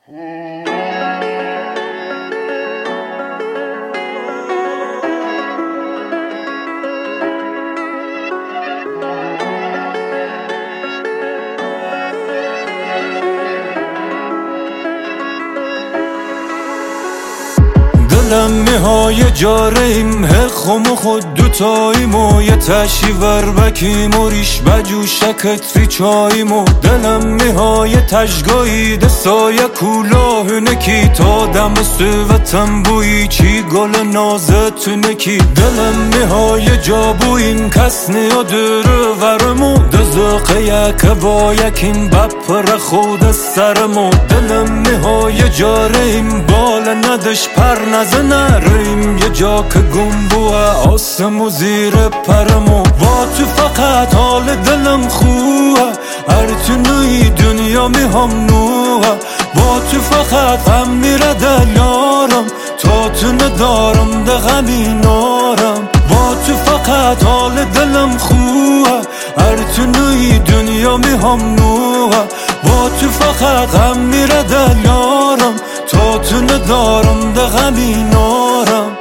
دلم میهای جاریم حقم و خود دوتاییم و یه تشی وربکیم و ریش بجوشکت ری چاییم و دلم میهای تشگایی دستای کلاه نکی تا دم سوتم بویی چی گل نازت نکی دلم میهای جابویم کس نیادر ورمو دزاقه یک با یکیم بپر خود سرمو دلم میهای جاریم بال ندش پر نریم یه جا که گنبوه آسم و زیر پرمو با تو فقط حال دلم خوبه هر تو نوی دنیا میهم نوه با تو فقط غم میره دلارم تا تو ندارم ده غمی نارم با تو فقط حال دلم خوبه هر تو نوی دنیا میهم نوه با تو فقط غم میره دلارم تا تو ندارم ده غمی نارم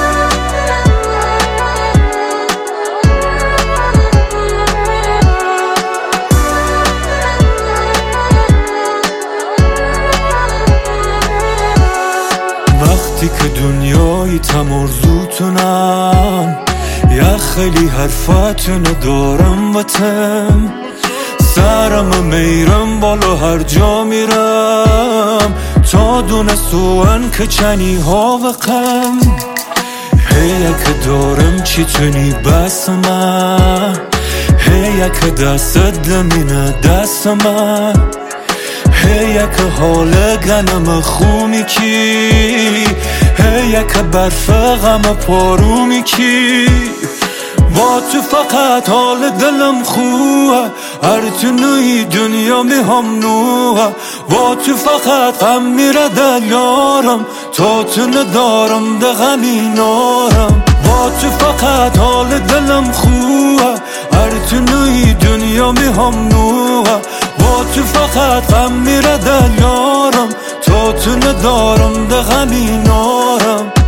وقتی که دنیای تمرزوتونم یا خیلی حرفاتونو دارم وطن سرم میرم بالا هر جا میرم تا دونه سوان که چنی ها وقم هی که دارم چی تونی بسمه هی که دست دمینه دستمه هی که حال گنم خومی کی هی که برف غم پارومی کی با تو فقط حال دلم خوبه هر تو نوی دنیا میهم نوه با تو فقط غم میره دلارم تا تو ندارم ده غمی نارم با تو فقط حال دلم خوبه هر تو نوی دنیا میهم نوه با تو فقط غم میره دلارم تا تو ندارم ده غمی نارم